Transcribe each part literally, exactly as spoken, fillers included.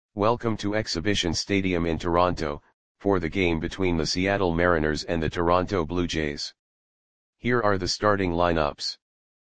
Welcome to Exhibition Stadium in Toronto, for the game between the Seattle Mariners and the Toronto Blue Jays. Here are the starting lineups.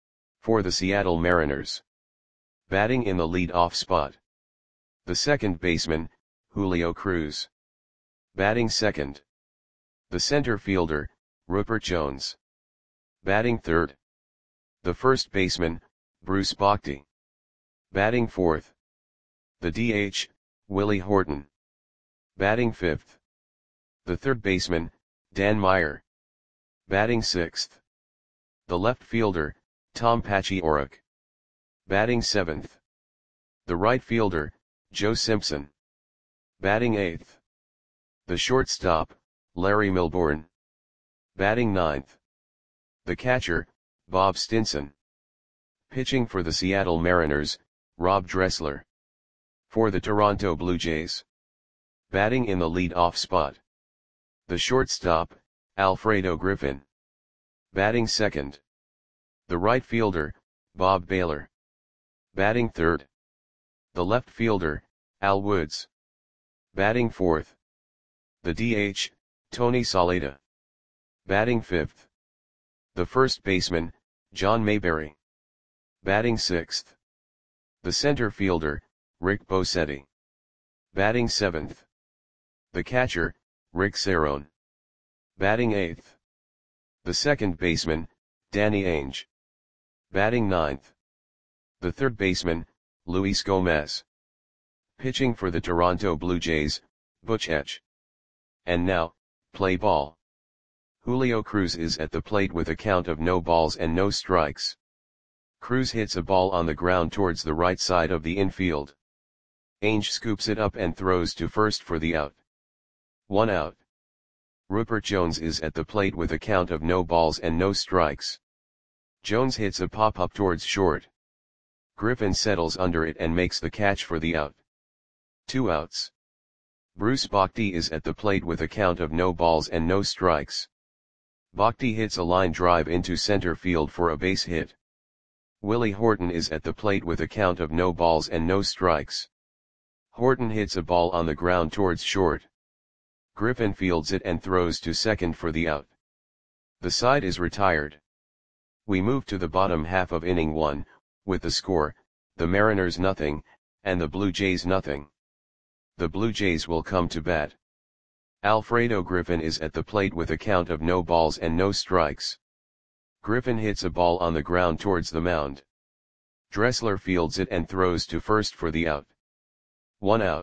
For the Seattle Mariners. Batting in the lead-off spot. The second baseman, Julio Cruz. Batting second. The center fielder, Rupert Jones. Batting third. The first baseman, Bruce Bochy. Batting fourth. The D H, Willie Horton. Batting fifth. The third baseman, Dan Meyer. Batting sixth. The left fielder, Tom Paciorek. Batting seventh. The right fielder, Joe Simpson. Batting eighth. The shortstop, Larry Milbourne. Batting ninth. The catcher, Bob Stinson. Pitching for the Seattle Mariners, Rob Dressler. For the Toronto Blue Jays. Batting in the lead-off spot. The shortstop, Alfredo Griffin. Batting second. The right fielder, Bob Baylor. Batting third. The left fielder, Al Woods. Batting fourth. The D H, Tony Saleta. Batting fifth. The first baseman, John Mayberry. Batting sixth. The center fielder, Rick Bosetti. Batting seventh. The catcher, Rick Cerone. Batting eighth. The second baseman, Danny Ainge. Batting ninth. The third baseman, Luis Gomez. Pitching for the Toronto Blue Jays, Butch Etch. And now, play ball. Julio Cruz is at the plate with a count of no balls and no strikes. Cruz hits a ball on the ground towards the right side of the infield. Ainge scoops it up and throws to first for the out. One out. Rupert Jones is at the plate with a count of no balls and no strikes. Jones hits a pop-up towards short. Griffin settles under it and makes the catch for the out. Two outs. Bruce Bochy is at the plate with a count of no balls and no strikes. Bochy hits a line drive into center field for a base hit. Willie Horton is at the plate with a count of no balls and no strikes. Horton hits a ball on the ground towards short. Griffin fields it and throws to second for the out. The side is retired. We move to the bottom half of inning one, with the score, the Mariners nothing, and the Blue Jays nothing. The Blue Jays will come to bat. Alfredo Griffin is at the plate with a count of no balls and no strikes. Griffin hits a ball on the ground towards the mound. Dressler fields it and throws to first for the out. One out.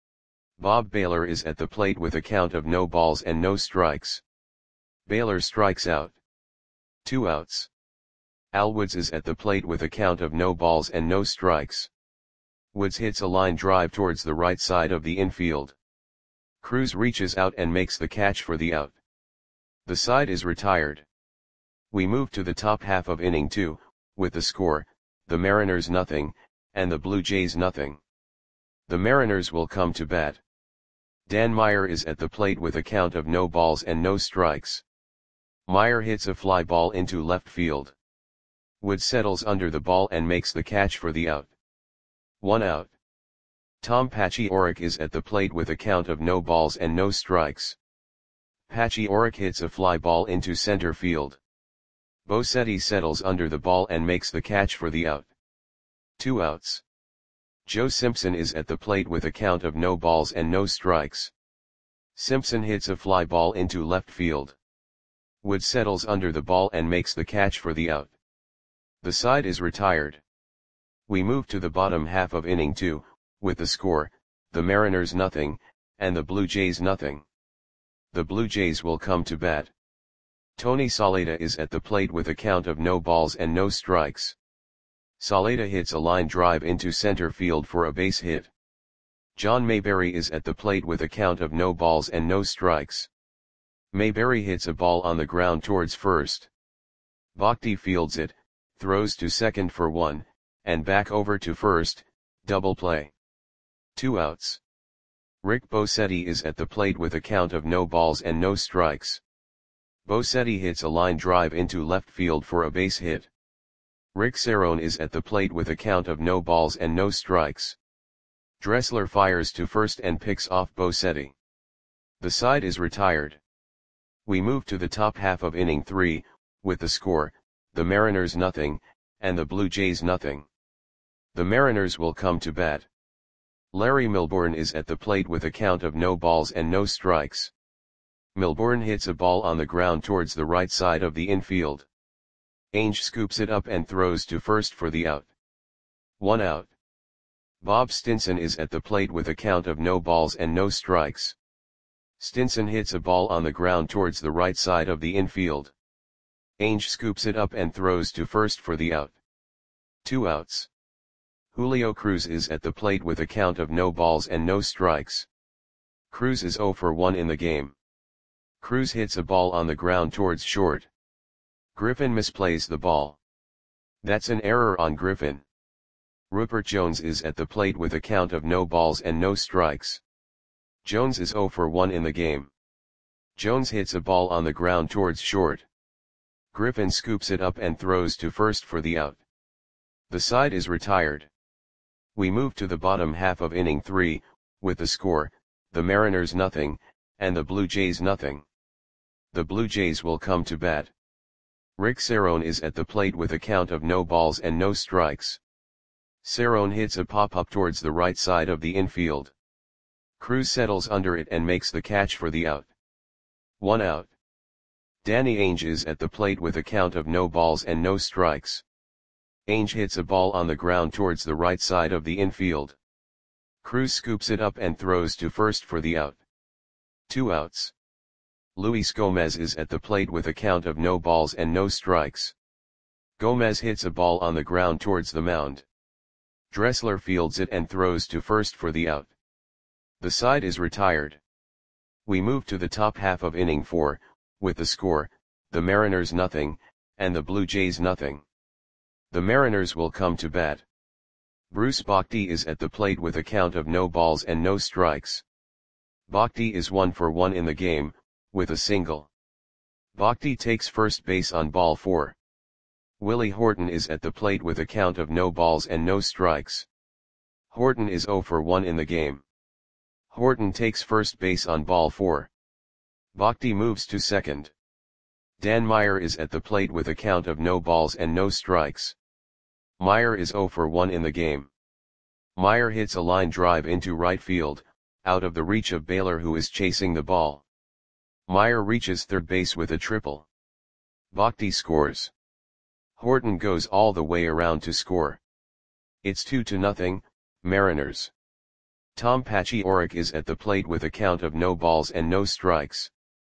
Bob Baylor is at the plate with a count of no balls and no strikes. Baylor strikes out. Two outs. Al Woods is at the plate with a count of no balls and no strikes. Woods hits a line drive towards the right side of the infield. Cruz reaches out and makes the catch for the out. The side is retired. We move to the top half of inning two, with the score, the Mariners nothing, and the Blue Jays nothing. The Mariners will come to bat. Dan Meyer is at the plate with a count of no balls and no strikes. Meyer hits a fly ball into left field. Woods settles under the ball and makes the catch for the out. One out. Tom Paciorek is at the plate with a count of no balls and no strikes. Paciorek hits a fly ball into center field. Bosetti settles under the ball and makes the catch for the out. Two outs. Joe Simpson is at the plate with a count of no balls and no strikes. Simpson hits a fly ball into left field. Woods settles under the ball and makes the catch for the out. The side is retired. We move to the bottom half of inning two, with the score, the Mariners nothing, and the Blue Jays nothing. The Blue Jays will come to bat. Tony Saleta is at the plate with a count of no balls and no strikes. Saleta hits a line drive into center field for a base hit. John Mayberry is at the plate with a count of no balls and no strikes. Mayberry hits a ball on the ground towards first. Bochy fields it, throws to second for one, and back over to first, double play. Two outs. Rick Bosetti is at the plate with a count of no balls and no strikes. Bosetti hits a line drive into left field for a base hit. Rick Cerone is at the plate with a count of no balls and no strikes. Dressler fires to first and picks off Bosetti. The side is retired. We move to the top half of inning three, with the score, the Mariners nothing, and the Blue Jays nothing. The Mariners will come to bat. Larry Milbourne is at the plate with a count of no balls and no strikes. Milbourne hits a ball on the ground towards the right side of the infield. Ainge scoops it up and throws to first for the out. One out. Bob Stinson is at the plate with a count of no balls and no strikes. Stinson hits a ball on the ground towards the right side of the infield. Ainge scoops it up and throws to first for the out. Two outs. Julio Cruz is at the plate with a count of no balls and no strikes. Cruz is zero for one in the game. Cruz hits a ball on the ground towards short. Griffin misplays the ball. That's an error on Griffin. Rupert Jones is at the plate with a count of no balls and no strikes. Jones is zero for one in the game. Jones hits a ball on the ground towards short. Griffin scoops it up and throws to first for the out. The side is retired. We move to the bottom half of inning three, with the score, the Mariners nothing, and the Blue Jays nothing. The Blue Jays will come to bat. Rick Cerone is at the plate with a count of no balls and no strikes. Cerone hits a pop-up towards the right side of the infield. Cruz settles under it and makes the catch for the out. One out. Danny Ainge is at the plate with a count of no balls and no strikes. Ainge hits a ball on the ground towards the right side of the infield. Cruz scoops it up and throws to first for the out. Two outs. Luis Gomez is at the plate with a count of no balls and no strikes. Gomez hits a ball on the ground towards the mound. Dressler fields it and throws to first for the out. The side is retired. We move to the top half of inning four, with the score, the Mariners nothing, and the Blue Jays nothing. The Mariners will come to bat. Bruce Bochy is at the plate with a count of no balls and no strikes. Bochy is one for one in the game, with a single. Bochy takes first base on ball four. Willie Horton is at the plate with a count of no balls and no strikes. Horton is zero for one in the game. Horton takes first base on ball four. Bochy moves to second. Dan Meyer is at the plate with a count of no balls and no strikes. Meyer is zero for one in the game. Meyer hits a line drive into right field, out of the reach of Baylor, who is chasing the ball. Meyer reaches third base with a triple. Bochy scores. Horton goes all the way around to score. It's two to nothing, Mariners. Tom Paciorek is at the plate with a count of no balls and no strikes.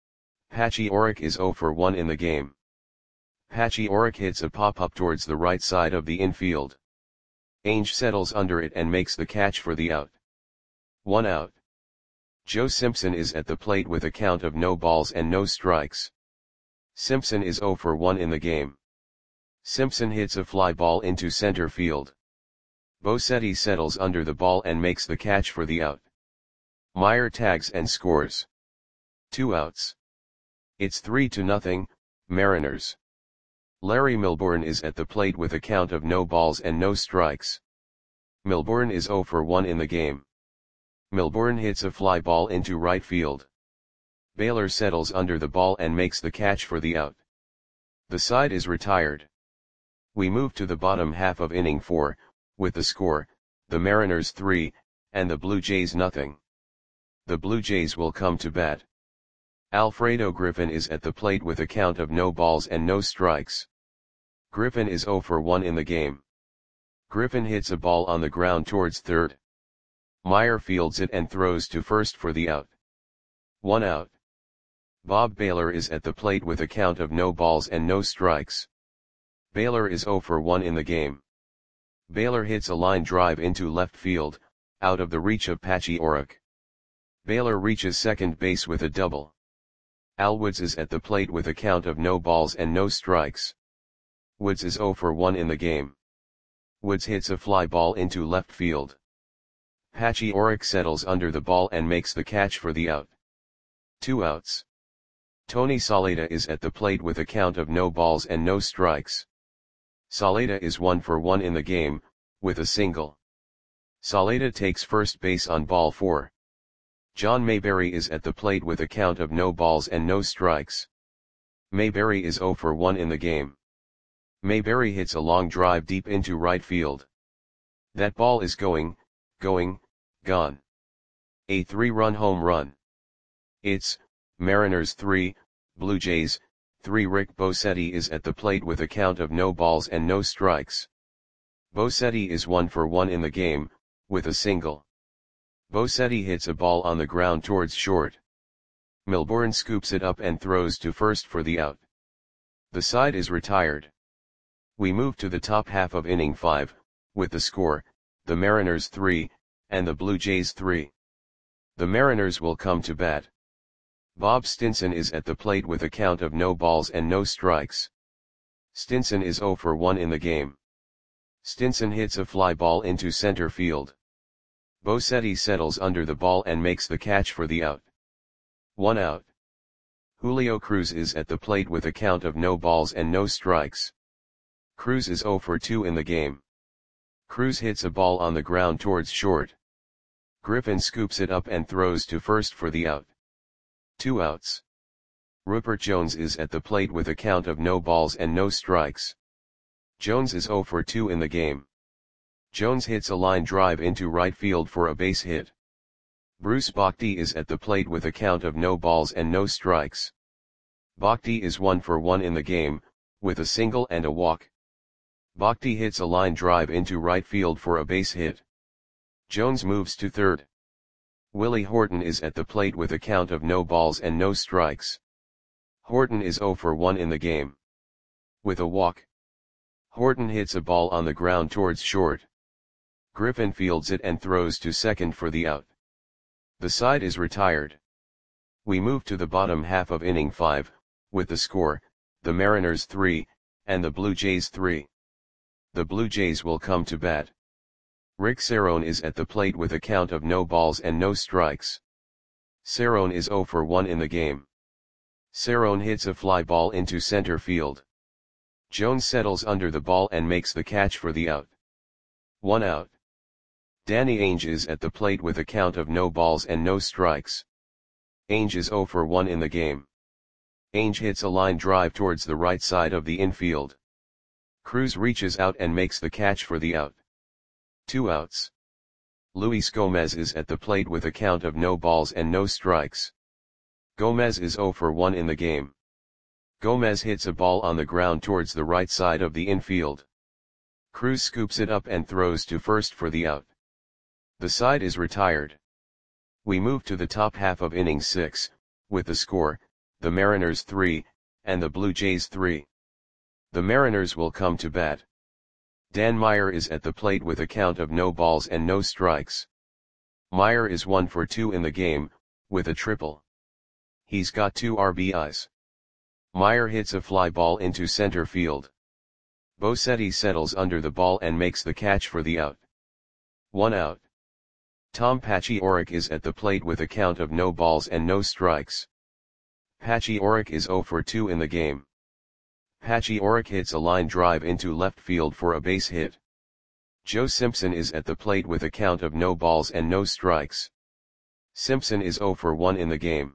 Paciorek is zero for one in the game. Paciorek hits a pop-up towards the right side of the infield. Ainge settles under it and makes the catch for the out. One out. Joe Simpson is at the plate with a count of no balls and no strikes. Simpson is zero for one in the game. Simpson hits a fly ball into center field. Bosetti settles under the ball and makes the catch for the out. Meyer tags and scores. Two outs. It's three to nothing, Mariners. Larry Milbourne is at the plate with a count of no balls and no strikes. Milbourne is zero for one in the game. Milbourne hits a fly ball into right field. Baylor settles under the ball and makes the catch for the out. The side is retired. We move to the bottom half of inning four, with the score, the Mariners three, and the Blue Jays nothing. The Blue Jays will come to bat. Alfredo Griffin is at the plate with a count of no balls and no strikes. Griffin is zero for one in the game. Griffin hits a ball on the ground towards third. Meyer fields it and throws to first for the out. One out. Bob Baylor is at the plate with a count of no balls and no strikes. Baylor is zero for one in the game. Baylor hits a line drive into left field, out of the reach of Paciorek. Baylor reaches second base with a double. Al Woods is at the plate with a count of no balls and no strikes. Woods is zero for one in the game. Woods hits a fly ball into left field. Paciorek settles under the ball and makes the catch for the out. Two outs. Tony Saleta is at the plate with a count of no balls and no strikes. Saleta is one for one in the game, with a single. Saleda takes first base on ball four. John Mayberry is at the plate with a count of no balls and no strikes. Mayberry is zero for one in the game. Mayberry hits a long drive deep into right field. That ball is going, going, gone. A three-run home run. It's Mariners three, Blue Jays three. Rick Bosetti is at the plate with a count of no balls and no strikes. Bosetti is one for one in the game, with a single. Bosetti hits a ball on the ground towards short. Milbourne scoops it up and throws to first for the out. The side is retired. We move to the top half of inning five, with the score, the Mariners three, and the Blue Jays three. The Mariners will come to bat. Bob Stinson is at the plate with a count of no balls and no strikes. Stinson is zero for one in the game. Stinson hits a fly ball into center field. Bosetti settles under the ball and makes the catch for the out. One out. Julio Cruz is at the plate with a count of no balls and no strikes. Cruz is zero for two in the game. Cruz hits a ball on the ground towards short. Griffin scoops it up and throws to first for the out. Two outs. Rupert Jones is at the plate with a count of no balls and no strikes. Jones is zero for two in the game. Jones hits a line drive into right field for a base hit. Bruce Bochy is at the plate with a count of no balls and no strikes. Bochy is one for one in the game, with a single and a walk. Bochy hits a line drive into right field for a base hit. Jones moves to third. Willie Horton is at the plate with a count of no balls and no strikes. Horton is zero for one in the game. With a walk. Horton hits a ball on the ground towards short. Griffin fields it and throws to second for the out. The side is retired. We move to the bottom half of inning five, with the score, the Mariners three, and the Blue Jays three. The Blue Jays will come to bat. Rick Cerrone is at the plate with a count of no balls and no strikes. Cerrone is zero for one in the game. Cerrone hits a fly ball into center field. Jones settles under the ball and makes the catch for the out. One out. Danny Ainge is at the plate with a count of no balls and no strikes. Ainge is zero for one in the game. Ainge hits a line drive towards the right side of the infield. Cruz reaches out and makes the catch for the out. Two outs. Luis Gomez is at the plate with a count of no balls and no strikes. Gomez is zero for one in the game. Gomez hits a ball on the ground towards the right side of the infield. Cruz scoops it up and throws to first for the out. The side is retired. We move to the top half of inning six, with the score, the Mariners three, and the Blue Jays three. The Mariners will come to bat. Dan Meyer is at the plate with a count of no balls and no strikes. Meyer is one for two in the game, with a triple. He's got two R B Is. Meyer hits a fly ball into center field. Bosetti settles under the ball and makes the catch for the out. One out. Tom Paciorek is at the plate with a count of no balls and no strikes. Paciorek is zero for two in the game. Paciorek hits a line drive into left field for a base hit. Joe Simpson is at the plate with a count of no balls and no strikes. Simpson is zero for one in the game.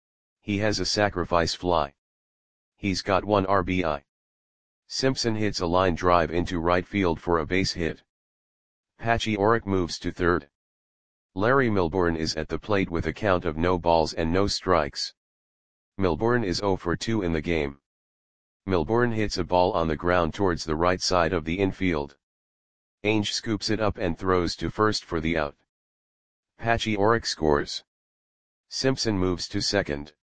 He has a sacrifice fly. He's got one R B I. Simpson hits a line drive into right field for a base hit. Paciorek moves to third. Larry Milbourne is at the plate with a count of no balls and no strikes. Milbourne is zero for two in the game. Milbourne hits a ball on the ground towards the right side of the infield. Ainge scoops it up and throws to first for the out. Paciorek scores. Simpson moves to second.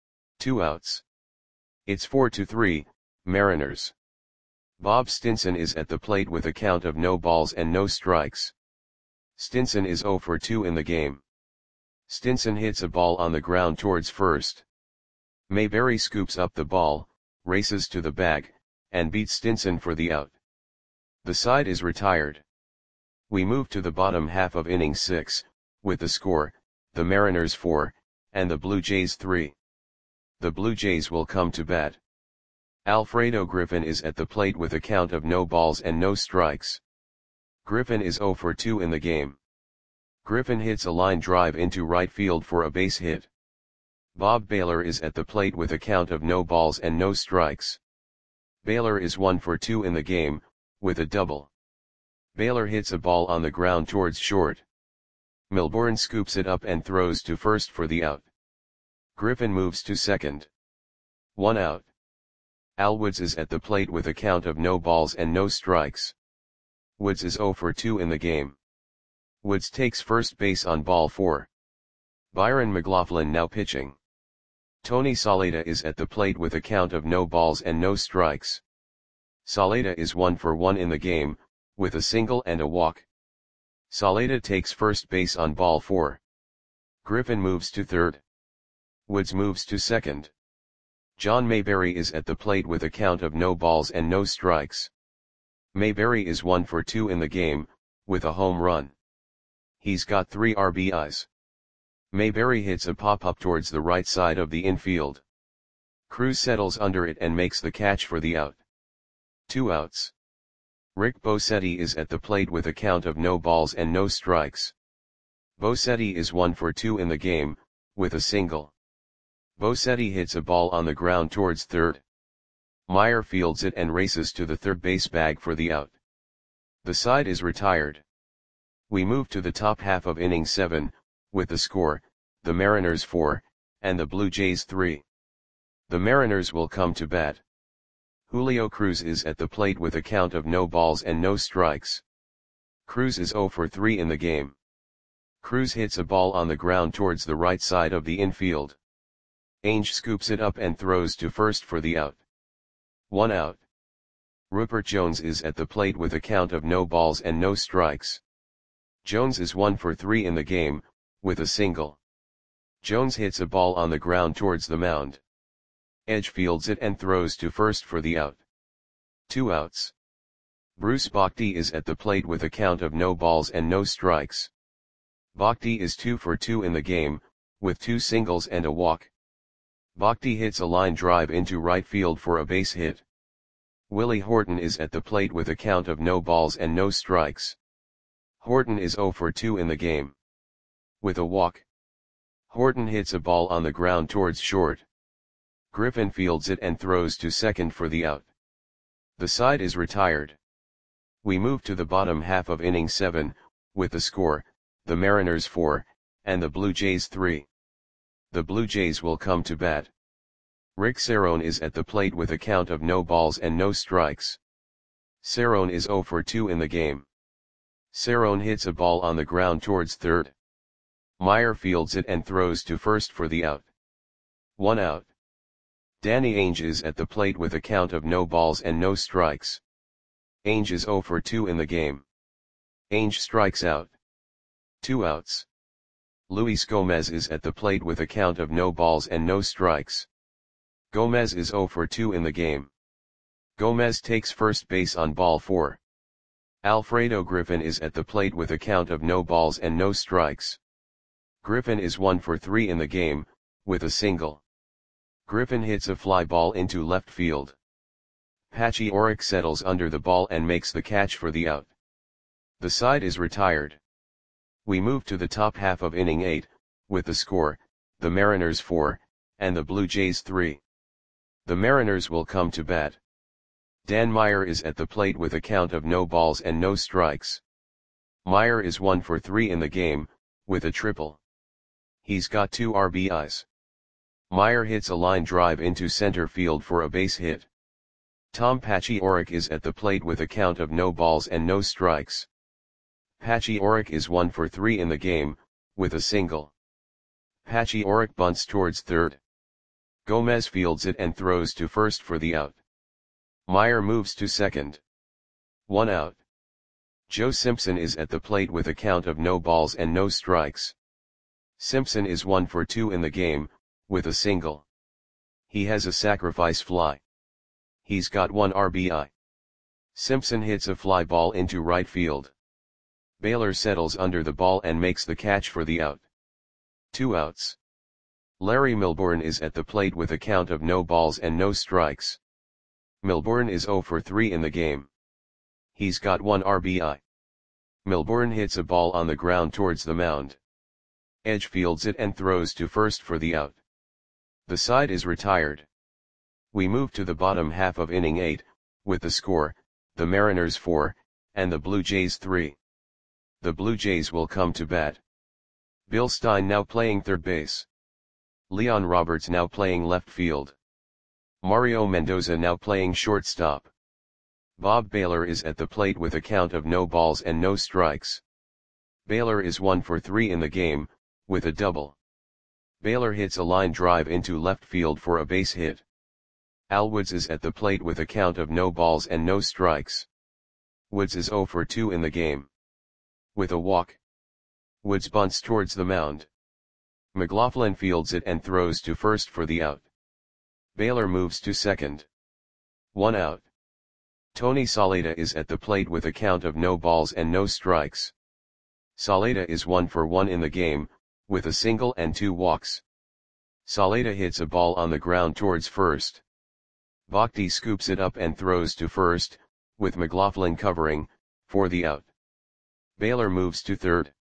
Two outs. It's four to three, Mariners. Bob Stinson is at the plate with a count of no balls and no strikes. Stinson is zero for two in the game. Stinson hits a ball on the ground towards first. Mayberry scoops up the ball, races to the bag, and beats Stinson for the out. The side is retired. We move to the bottom half of inning six, with the score, the Mariners four, and the Blue Jays three. The Blue Jays will come to bat. Alfredo Griffin is at the plate with a count of no balls and no strikes. Griffin is zero for two in the game. Griffin hits a line drive into right field for a base hit. Bob Baylor is at the plate with a count of no balls and no strikes. Baylor is one for two in the game, with a double. Baylor hits a ball on the ground towards short. Milbourne scoops it up and throws to first for the out. Griffin moves to second. One out. Al Woods is at the plate with a count of no balls and no strikes. Woods is zero for two in the game. Woods takes first base on ball four. Byron McLaughlin now pitching. Tony Saleta is at the plate with a count of no balls and no strikes. Saleta is one for one in the game, with a single and a walk. Saleta takes first base on ball four. Griffin moves to third. Woods moves to second. John Mayberry is at the plate with a count of no balls and no strikes. Mayberry is one for two in the game, with a home run. He's got three R B Is. Mayberry hits a pop-up towards the right side of the infield. Cruz settles under it and makes the catch for the out. Two outs. Rick Bosetti is at the plate with a count of no balls and no strikes. Bosetti is one for two in the game, with a single. Bosetti hits a ball on the ground towards third. Meyer fields it and races to the third base bag for the out. The side is retired. We move to the top half of inning seven, with the score, the Mariners four, and the Blue Jays three. The Mariners will come to bat. Julio Cruz is at the plate with a count of no balls and no strikes. Cruz is zero for three in the game. Cruz hits a ball on the ground towards the right side of the infield. Ainge scoops it up and throws to first for the out. One out. Rupert Jones is at the plate with a count of no balls and no strikes. Jones is one for three in the game, with a single. Jones hits a ball on the ground towards the mound. Edge fields it and throws to first for the out. Two outs. Bruce Bochy is at the plate with a count of no balls and no strikes. Bochy is two for two in the game, with two singles and a walk. Bochy hits a line drive into right field for a base hit. Willie Horton is at the plate with a count of no balls and no strikes. Horton is zero for two in the game. With a walk. Horton hits a ball on the ground towards short. Griffin fields it and throws to second for the out. The side is retired. We move to the bottom half of inning seven, with the score, the Mariners four, and the Blue Jays three. The Blue Jays will come to bat. Rick Cerrone is at the plate with a count of no balls and no strikes. Cerrone is zero for two in the game. Cerrone hits a ball on the ground towards third. Meyer fields it and throws to first for the out. One out. Danny Ainge is at the plate with a count of no balls and no strikes. Ainge is zero for two in the game. Ainge strikes out. Two outs. Luis Gomez is at the plate with a count of no balls and no strikes. Gomez is zero for two in the game. Gomez takes first base on ball four. Alfredo Griffin is at the plate with a count of no balls and no strikes. Griffin is one for three in the game, with a single. Griffin hits a fly ball into left field. Patchy Oric settles under the ball and makes the catch for the out. The side is retired. We move to the top half of inning eight, with the score, the Mariners four, and the Blue Jays three. The Mariners will come to bat. Dan Meyer is at the plate with a count of no balls and no strikes. Meyer is one for three in the game, with a triple. He's got two R B Is. Meyer hits a line drive into center field for a base hit. Tom Patchy Oric is at the plate with a count of no balls and no strikes. Patchy Oric is one for three in the game, with a single. Patchy Oric bunts towards third. Gomez fields it and throws to first for the out. Meyer moves to second. One out. Joe Simpson is at the plate with a count of no balls and no strikes. Simpson is one for two in the game, with a single. He has a sacrifice fly. He's got one R B I. Simpson hits a fly ball into right field. Baylor settles under the ball and makes the catch for the out. Two outs. Larry Milbourne is at the plate with a count of no balls and no strikes. Milbourne is zero for three in the game. He's got one R B I. Milbourne hits a ball on the ground towards the mound. Edge fields it and throws to first for the out. The side is retired. We move to the bottom half of inning eight, with the score, the Mariners four, and the Blue Jays three. The Blue Jays will come to bat. Bill Stein now playing third base. Leon Roberts now playing left field. Mario Mendoza now playing shortstop. Bob Baylor is at the plate with a count of no balls and no strikes. Baylor is one for three in the game, with a double. Baylor hits a line drive into left field for a base hit. Al Woods is at the plate with a count of no balls and no strikes. Woods is zero for two in the game. With a walk. Woods bunts towards the mound. McLaughlin fields it and throws to first for the out. Baylor moves to second. One out. Tony Saleta is at the plate with a count of no balls and no strikes. Saleta is one for one in the game, with a single and two walks. Saleta hits a ball on the ground towards first. Bhakti scoops it up and throws to first, with McLaughlin covering, for the out. Baylor moves to third.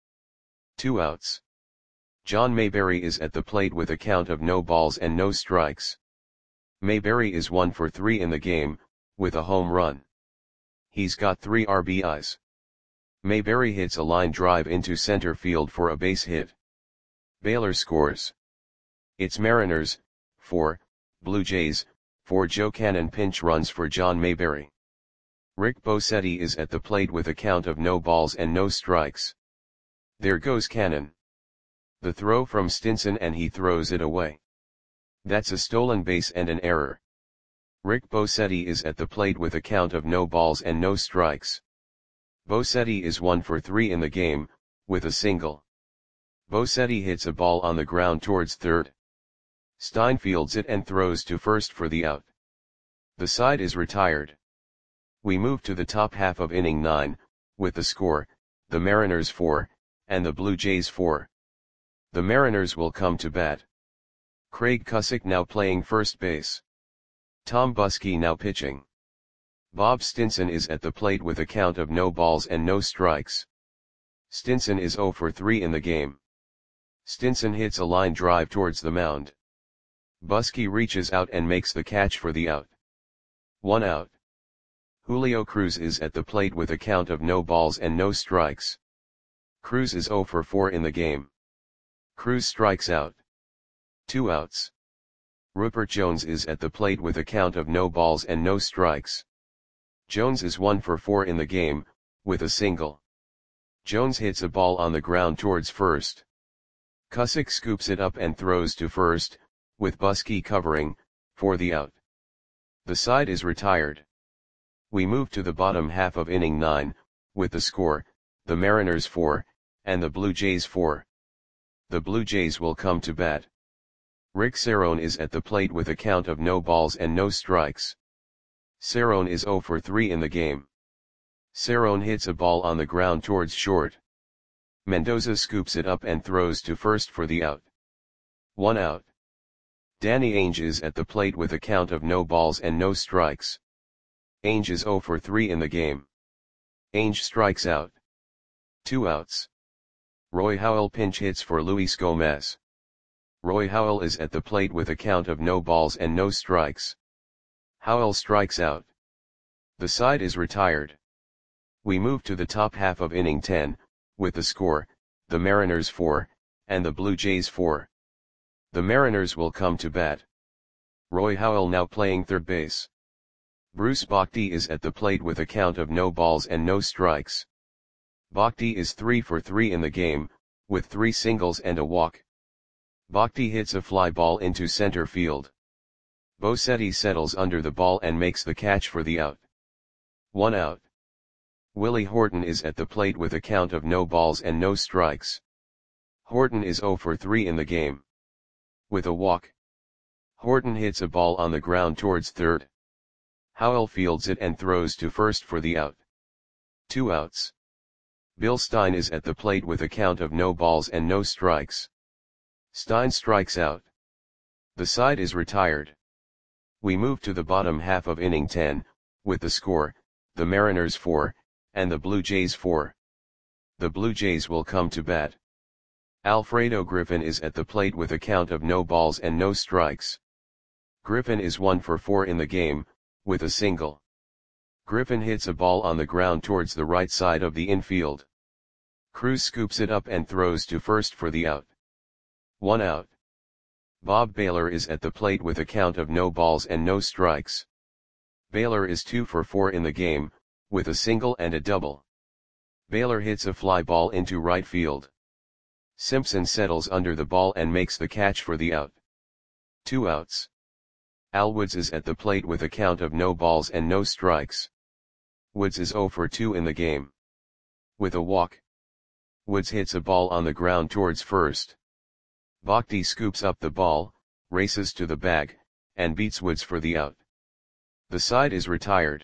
Two outs. John Mayberry is at the plate with a count of no balls and no strikes. Mayberry is one for three in the game, with a home run. He's got three R B Is. Mayberry hits a line drive into center field for a base hit. Baylor scores. It's Mariners, four, Blue Jays, four. Joe Cannon pinch runs for John Mayberry. Rick Bosetti is at the plate with a count of no balls and no strikes. There goes Cannon. The throw from Stinson and he throws it away. That's a stolen base and an error. Rick Bosetti is at the plate with a count of no balls and no strikes. Bosetti is one for three in the game, with a single. Bosetti hits a ball on the ground towards third. Stein fields it and throws to first for the out. The side is retired. We move to the top half of inning nine, with the score, the Mariners four, and the Blue Jays four. The Mariners will come to bat. Craig Cusick now playing first base. Tom Buskey now pitching. Bob Stinson is at the plate with a count of no balls and no strikes. Stinson is zero for three in the game. Stinson hits a line drive towards the mound. Buskey reaches out and makes the catch for the out. One out. Julio Cruz is at the plate with a count of no balls and no strikes. Cruz is zero for four in the game. Cruz strikes out. Two outs. Rupert Jones is at the plate with a count of no balls and no strikes. Jones is one for four in the game, with a single. Jones hits a ball on the ground towards first. Cusick scoops it up and throws to first, with Buskey covering, for the out. The side is retired. We move to the bottom half of inning nine, with the score, the Mariners four, and the Blue Jays four. The Blue Jays will come to bat. Rick Cerrone is at the plate with a count of no balls and no strikes. Cerrone is zero for three in the game. Cerrone hits a ball on the ground towards short. Mendoza scoops it up and throws to first for the out. One out. Danny Ainge is at the plate with a count of no balls and no strikes. Ainge is zero for three in the game. Ainge strikes out. Two outs. Roy Howell pinch hits for Luis Gomez. Roy Howell is at the plate with a count of no balls and no strikes. Howell strikes out. The side is retired. We move to the top half of inning ten, with the score, the Mariners four, and the Blue Jays four. The Mariners will come to bat. Roy Howell now playing third base. Bruce Bhakti is at the plate with a count of no balls and no strikes. Bhakti is three for three in the game, with three singles and a walk. Bhakti hits a fly ball into center field. Bosetti settles under the ball and makes the catch for the out. One out. Willie Horton is at the plate with a count of no balls and no strikes. Horton is zero for three in the game. With a walk. Horton hits a ball on the ground towards third. Howell fields it and throws to first for the out. Two outs. Bill Stein is at the plate with a count of no balls and no strikes. Stein strikes out. The side is retired. We move to the bottom half of inning ten, with the score, the Mariners four, and the Blue Jays four. the Blue Jays will come to bat. Alfredo Griffin is at the plate with a count of no balls and no strikes. Griffin is one for four in the game, with a single. Griffin hits a ball on the ground towards the right side of the infield. Cruz scoops it up and throws to first for the out. One out. Bob Baylor is at the plate with a count of no balls and no strikes. Baylor is two for four in the game, with a single and a double. Baylor hits a fly ball into right field. Simpson settles under the ball and makes the catch for the out. Two outs. Al Woods is at the plate with a count of no balls and no strikes. Woods is zero for two in the game. With a walk. Woods hits a ball on the ground towards first. Bhakti scoops up the ball, races to the bag, and beats Woods for the out. The side is retired.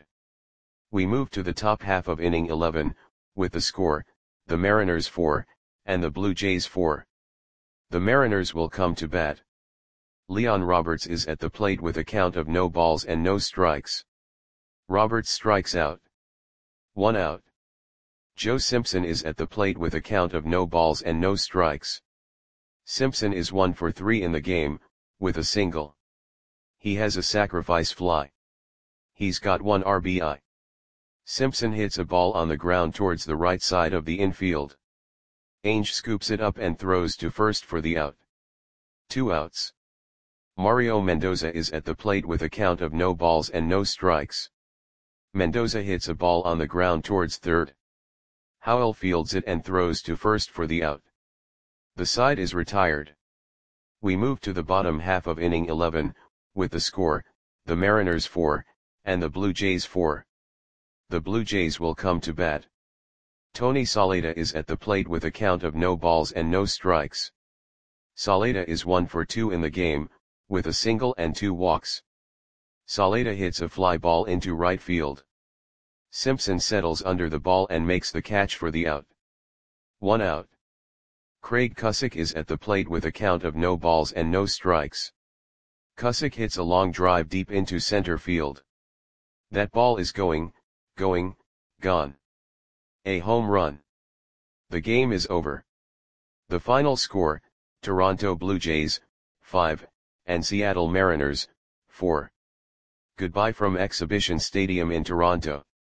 We move to the top half of inning eleven, with the score, the Mariners four, and the Blue Jays four. The Mariners will come to bat. Leon Roberts is at the plate with a count of no balls and no strikes. Roberts strikes out. One out. Joe Simpson is at the plate with a count of no balls and no strikes. Simpson is one for three in the game, with a single. He has a sacrifice fly. He's got one R B I. Simpson hits a ball on the ground towards the right side of the infield. Ainge scoops it up and throws to first for the out. Two outs. Mario Mendoza is at the plate with a count of no balls and no strikes. Mendoza hits a ball on the ground towards third. Howell fields it and throws to first for the out. The side is retired. We move to the bottom half of inning eleven, with the score, the Mariners four, and the Blue Jays four. The Blue Jays will come to bat. Tony Saleta is at the plate with a count of no balls and no strikes. Saleta is one for two in the game, with a single and two walks. Saleta hits a fly ball into right field. Simpson settles under the ball and makes the catch for the out. One out. Craig Cusick is at the plate with a count of no balls and no strikes. Cusick hits a long drive deep into center field. That ball is going, going, gone. A home run. The game is over. The final score, Toronto Blue Jays, five, and Seattle Mariners, four. Goodbye from Exhibition Stadium in Toronto.